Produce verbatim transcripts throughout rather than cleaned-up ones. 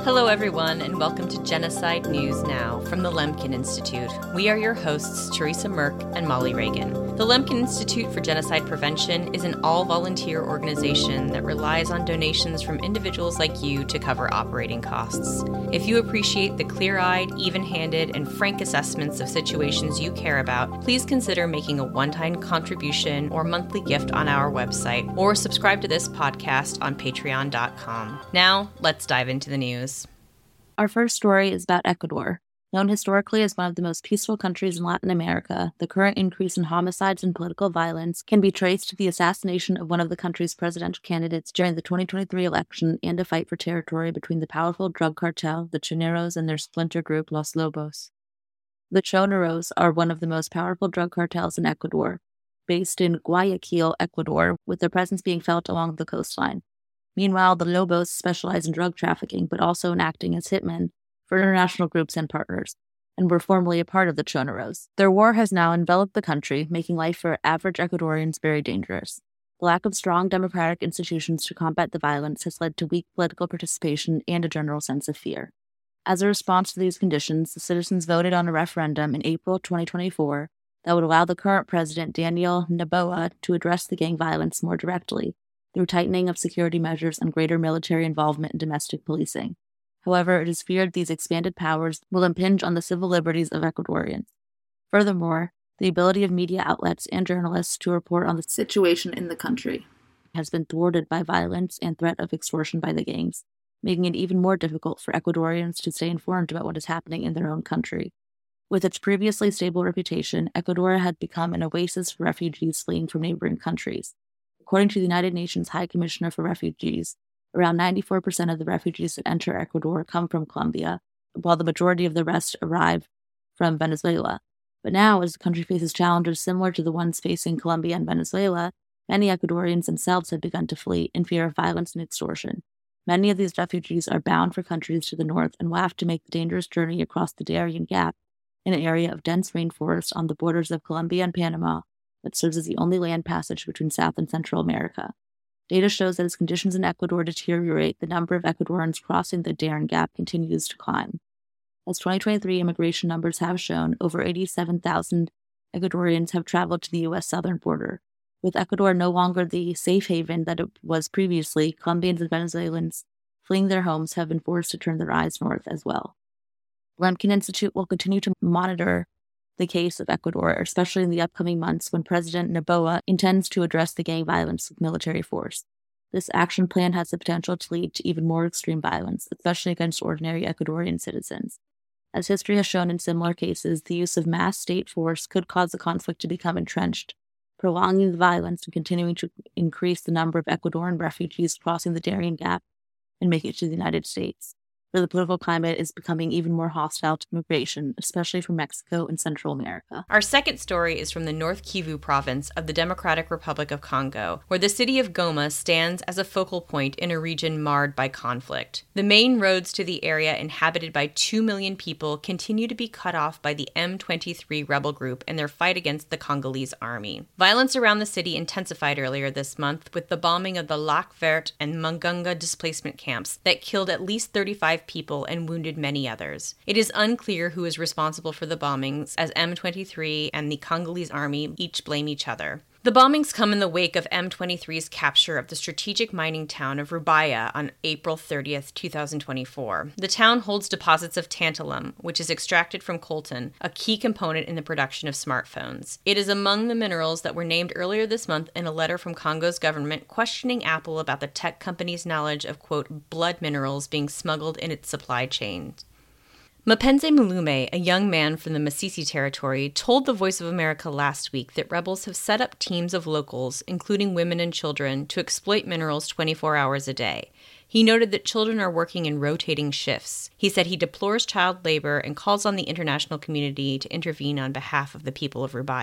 Hello, everyone, and welcome to Genocide News Now from the Lemkin Institute. We are your hosts, Teresa Merck and Molly Reagan. The Lemkin Institute for Genocide Prevention is an all-volunteer organization that relies on donations from individuals like you to cover operating costs. If you appreciate the clear-eyed, even-handed, and frank assessments of situations you care about, please consider making a one-time contribution or monthly gift on our website, or subscribe to this podcast on patreon dot com. Now, let's dive into the news. Our first story is about Ecuador. Known historically as one of the most peaceful countries in Latin America, the current increase in homicides and political violence can be traced to the assassination of one of the country's presidential candidates during the twenty twenty-three election and a fight for territory between the powerful drug cartel, the Choneros, and their splinter group, Los Lobos. The Choneros are one of the most powerful drug cartels in Ecuador, based in Guayaquil, Ecuador, with their presence being felt along the coastline. Meanwhile, the Lobos specialize in drug trafficking, but also in acting as hitmen for international groups and partners, and were formerly a part of the Choneros. Their war has now enveloped the country, making life for average Ecuadorians very dangerous. The lack of strong democratic institutions to combat the violence has led to weak political participation and a general sense of fear. As a response to these conditions, the citizens voted on a referendum in April twenty twenty-four that would allow the current president, Daniel Noboa, to address the gang violence more directly, through tightening of security measures and greater military involvement in domestic policing. However, it is feared these expanded powers will impinge on the civil liberties of Ecuadorians. Furthermore, the ability of media outlets and journalists to report on the situation in the country has been thwarted by violence and threat of extortion by the gangs, making it even more difficult for Ecuadorians to stay informed about what is happening in their own country. With its previously stable reputation, Ecuador had become an oasis for refugees fleeing from neighboring countries. According to the United Nations High Commissioner for Refugees, around ninety-four percent of the refugees that enter Ecuador come from Colombia, while the majority of the rest arrive from Venezuela. But now, as the country faces challenges similar to the ones facing Colombia and Venezuela, many Ecuadorians themselves have begun to flee in fear of violence and extortion. Many of these refugees are bound for countries to the north and will have to make the dangerous journey across the Darien Gap, in an area of dense rainforest on the borders of Colombia and Panama, that serves as the only land passage between South and Central America. Data shows that as conditions in Ecuador deteriorate, the number of Ecuadorians crossing the Darien Gap continues to climb. As twenty twenty-three immigration numbers have shown, over eighty-seven thousand Ecuadorians have traveled to the U S southern border. With Ecuador no longer the safe haven that it was previously, Colombians and Venezuelans fleeing their homes have been forced to turn their eyes north as well. The Lemkin Institute will continue to monitor the case of Ecuador, especially in the upcoming months when President Noboa intends to address the gang violence with military force. This action plan has the potential to lead to even more extreme violence, especially against ordinary Ecuadorian citizens. As history has shown in similar cases, the use of mass state force could cause the conflict to become entrenched, prolonging the violence and continuing to increase the number of Ecuadorian refugees crossing the Darien Gap and making it to the United States, where the political climate is becoming even more hostile to migration, especially from Mexico and Central America. Our second story is from the North Kivu province of the Democratic Republic of Congo, where the city of Goma stands as a focal point in a region marred by conflict. The main roads to the area inhabited by two million people continue to be cut off by the M twenty-three rebel group in their fight against the Congolese army. Violence around the city intensified earlier this month with the bombing of the Lac Vert and Mungunga displacement camps that killed at least thirty-five people and wounded many others. It is unclear who is responsible for the bombings, as M twenty-three and the Congolese army each blame each other. The bombings come in the wake of M twenty-three's capture of the strategic mining town of Rubaya on April thirtieth, twenty twenty-four. The town holds deposits of tantalum, which is extracted from coltan, a key component in the production of smartphones. It is among the minerals that were named earlier this month in a letter from Congo's government questioning Apple about the tech company's knowledge of, quote, blood minerals being smuggled in its supply chain. Mapenzi Mulume, a young man from the Masisi territory, told The Voice of America last week that rebels have set up teams of locals, including women and children, to exploit minerals twenty-four hours a day. He noted that children are working in rotating shifts. He said he deplores child labor and calls on the international community to intervene on behalf of the people of Rubaya.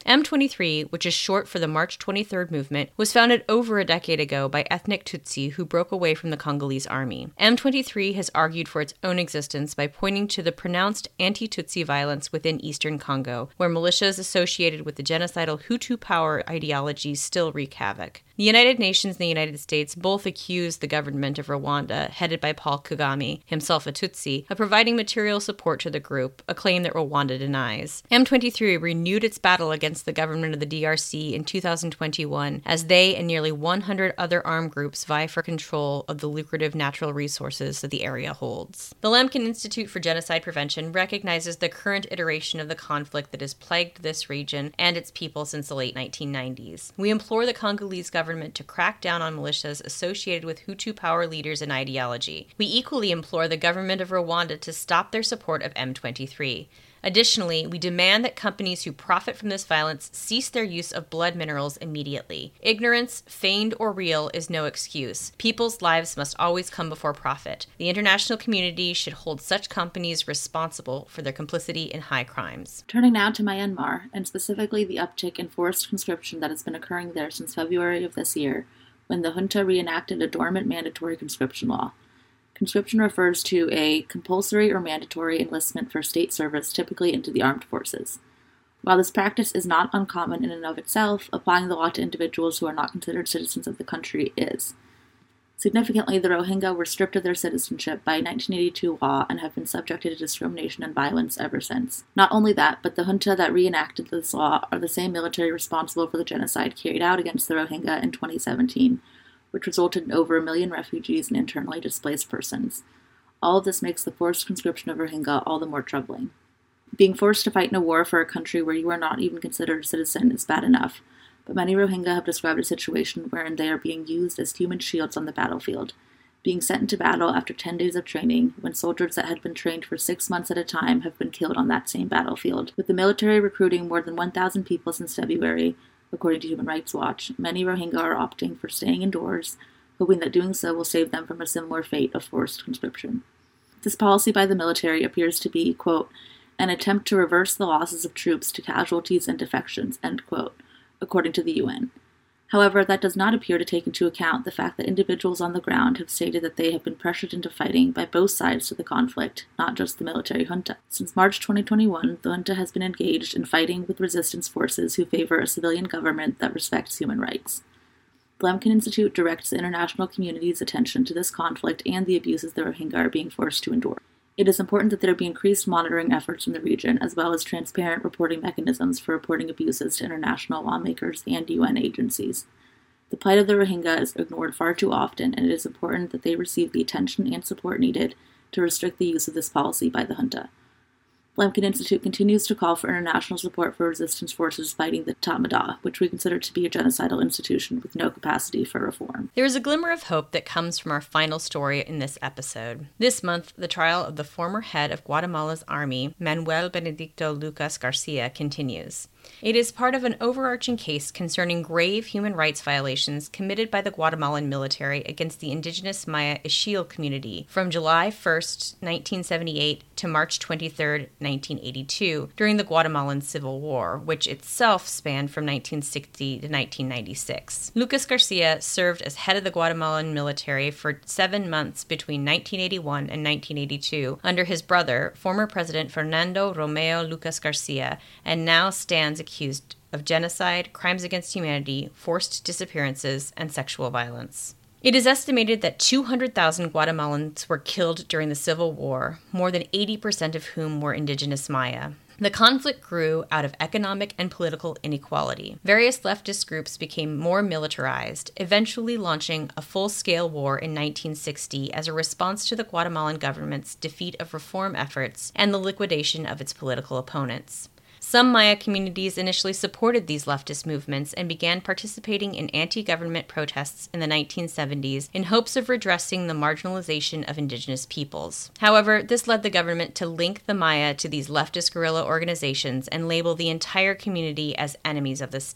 M twenty-three, which is short for the March twenty-third movement, was founded over a decade ago by ethnic Tutsi who broke away from the Congolese army. M twenty-three has argued for its own existence by pointing to the pronounced anti-Tutsi violence within eastern Congo, where militias associated with the genocidal Hutu power ideology still wreak havoc. The United Nations and the United States both accused the government of Rwanda, headed by Paul Kagame, himself a Tutsi, of providing material support to the group, a claim that Rwanda denies. M twenty-three renewed its battle against the government of the D R C in two thousand twenty-one as they and nearly one hundred other armed groups vie for control of the lucrative natural resources that the area holds. The Lemkin Institute for Genocide Prevention recognizes the current iteration of the conflict that has plagued this region and its people since the late nineteen nineties. We implore the Congolese government government to crack down on militias associated with Hutu power leaders and ideology. We equally implore the government of Rwanda to stop their support of M twenty-three. Additionally, we demand that companies who profit from this violence cease their use of blood minerals immediately. Ignorance, feigned or real, is no excuse. People's lives must always come before profit. The international community should hold such companies responsible for their complicity in high crimes. Turning now to Myanmar, and specifically the uptick in forced conscription that has been occurring there since February of this year, when the junta reenacted a dormant mandatory conscription law. Conscription refers to a compulsory or mandatory enlistment for state service, typically into the armed forces. While this practice is not uncommon in and of itself, applying the law to individuals who are not considered citizens of the country is. Significantly, the Rohingya were stripped of their citizenship by a nineteen eighty-two law and have been subjected to discrimination and violence ever since. Not only that, but the junta that reenacted this law are the same military responsible for the genocide carried out against the Rohingya in twenty seventeen, which resulted in over a million refugees and internally displaced persons. All of this makes the forced conscription of Rohingya all the more troubling. Being forced to fight in a war for a country where you are not even considered a citizen is bad enough, but many Rohingya have described a situation wherein they are being used as human shields on the battlefield, being sent into battle after ten days of training, when soldiers that had been trained for six months at a time have been killed on that same battlefield. With the military recruiting more than one thousand people since February, according to Human Rights Watch, many Rohingya are opting for staying indoors, hoping that doing so will save them from a similar fate of forced conscription. This policy by the military appears to be, quote, an attempt to reverse the losses of troops to casualties and defections, end quote, according to the U N. However, that does not appear to take into account the fact that individuals on the ground have stated that they have been pressured into fighting by both sides to the conflict, not just the military junta. Since March twenty twenty-one, the junta has been engaged in fighting with resistance forces who favor a civilian government that respects human rights. The Lemkin Institute directs the international community's attention to this conflict and the abuses the Rohingya are being forced to endure. It is important that there be increased monitoring efforts in the region, as well as transparent reporting mechanisms for reporting abuses to international lawmakers and U N agencies. The plight of the Rohingya is ignored far too often, and it is important that they receive the attention and support needed to restrict the use of this policy by the junta. The Lemkin Institute continues to call for international support for resistance forces fighting the Tatmadaw, which we consider to be a genocidal institution with no capacity for reform. There is a glimmer of hope that comes from our final story in this episode. This month, the trial of the former head of Guatemala's army, Manuel Benedicto Lucas Garcia, continues. It is part of an overarching case concerning grave human rights violations committed by the Guatemalan military against the indigenous Maya Ixil community from July first, nineteen seventy-eight to March twenty-third, nineteen eighty-two, during the Guatemalan Civil War, which itself spanned from nineteen sixty to nineteen ninety-six. Lucas Garcia served as head of the Guatemalan military for seven months between nineteen eighty-one and nineteen eighty-two under his brother, former President Fernando Romeo Lucas Garcia, and now stands accused of genocide, crimes against humanity, forced disappearances, and sexual violence. It is estimated that two hundred thousand Guatemalans were killed during the Civil War, more than eighty percent of whom were indigenous Maya. The conflict grew out of economic and political inequality. Various leftist groups became more militarized, eventually launching a full-scale war in nineteen sixty as a response to the Guatemalan government's defeat of reform efforts and the liquidation of its political opponents. Some Maya communities initially supported these leftist movements and began participating in anti-government protests in the nineteen seventies in hopes of redressing the marginalization of indigenous peoples. However, this led the government to link the Maya to these leftist guerrilla organizations and label the entire community as enemies of the state.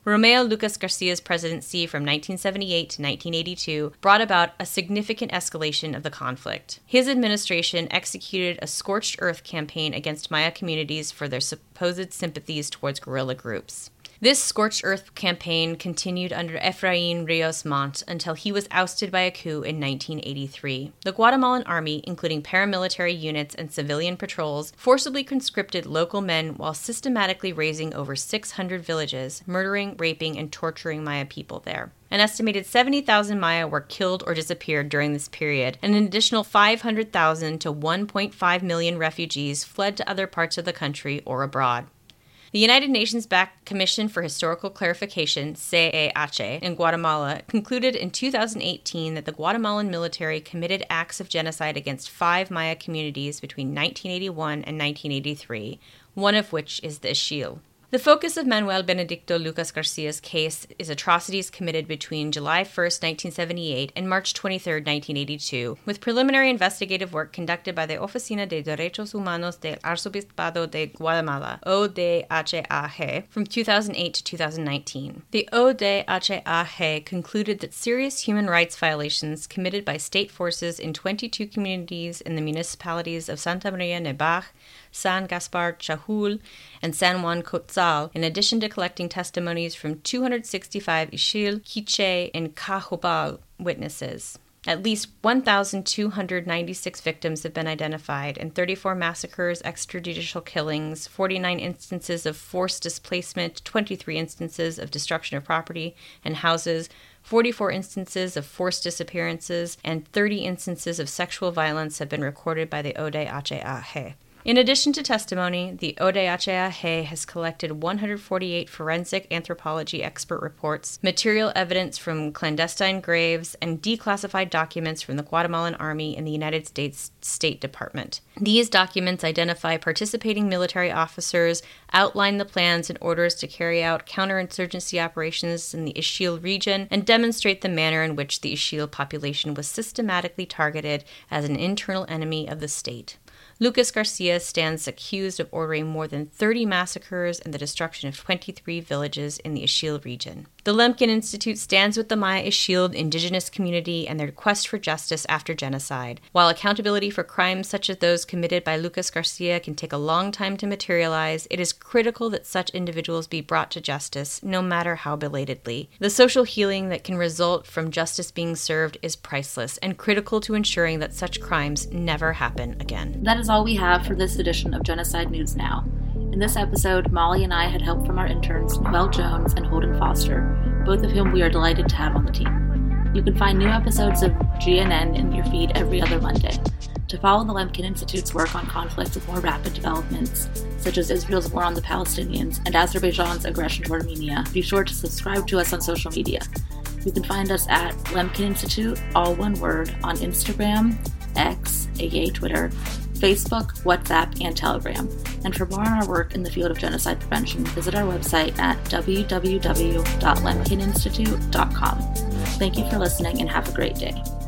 Romeo Lucas Garcia's presidency from nineteen seventy-eight to nineteen eighty-two brought about a significant escalation of the conflict. His administration executed a scorched earth campaign against Maya communities for their supposed sympathies towards guerrilla groups. This scorched earth campaign continued under Efrain Rios Montt until he was ousted by a coup in nineteen eighty-three. The Guatemalan army, including paramilitary units and civilian patrols, forcibly conscripted local men while systematically razing over six hundred villages, murdering, raping, and torturing Maya people there. An estimated seventy thousand Maya were killed or disappeared during this period, and an additional five hundred thousand to one point five million refugees fled to other parts of the country or abroad. The United Nations-backed Commission for Historical Clarification, C E H, in Guatemala concluded in two thousand eighteen that the Guatemalan military committed acts of genocide against five Maya communities between nineteen eighty-one and nineteen eighty-three, one of which is the Ixil. The focus of Manuel Benedicto Lucas Garcia's case is atrocities committed between July first, nineteen seventy-eight and March twenty-third, nineteen eighty-two, with preliminary investigative work conducted by the Oficina de Derechos Humanos del Arzobispado de Guatemala, O D H A G, from two thousand eight to two thousand nineteen. The O D H A G concluded that serious human rights violations committed by state forces in twenty-two communities in the municipalities of Santa Maria Nebar, San Gaspar Chahul, and San Juan Cotzal, in addition to collecting testimonies from two hundred sixty-five Ixil, Quiche, and Cajobal witnesses. At least one thousand two hundred ninety-six victims have been identified, and thirty-four massacres, extrajudicial killings, forty-nine instances of forced displacement, twenty-three instances of destruction of property and houses, forty-four instances of forced disappearances, and thirty instances of sexual violence have been recorded by the O D H A G. In addition to testimony, the O D H A G has collected one hundred forty-eight forensic anthropology expert reports, material evidence from clandestine graves, and declassified documents from the Guatemalan Army and the United States State Department. These documents identify participating military officers, outline the plans and orders to carry out counterinsurgency operations in the Ixil region, and demonstrate the manner in which the Ixil population was systematically targeted as an internal enemy of the state. Lucas Garcia stands accused of ordering more than thirty massacres and the destruction of twenty-three villages in the Ixil region. The Lemkin Institute stands with the Maya Ixil indigenous community and their quest for justice after genocide. While accountability for crimes such as those committed by Lucas Garcia can take a long time to materialize, it is critical that such individuals be brought to justice, no matter how belatedly. The social healing that can result from justice being served is priceless and critical to ensuring that such crimes never happen again. That is all we have for this edition of Genocide News Now. In this episode, Molly and I had help from our interns, Noelle Jones and Holden Foster, both of whom we are delighted to have on the team. You can find new episodes of G N N in your feed every other Monday. To follow the Lemkin Institute's work on conflicts with more rapid developments, such as Israel's war on the Palestinians and Azerbaijan's aggression to Armenia, be sure to subscribe to us on social media. You can find us at Lemkin Institute, all one word, on Instagram, X, aka Twitter, Facebook, WhatsApp, and Telegram. And for more on our work in the field of genocide prevention, visit our website at w w w dot lemkin institute dot com. Thank you for listening and have a great day.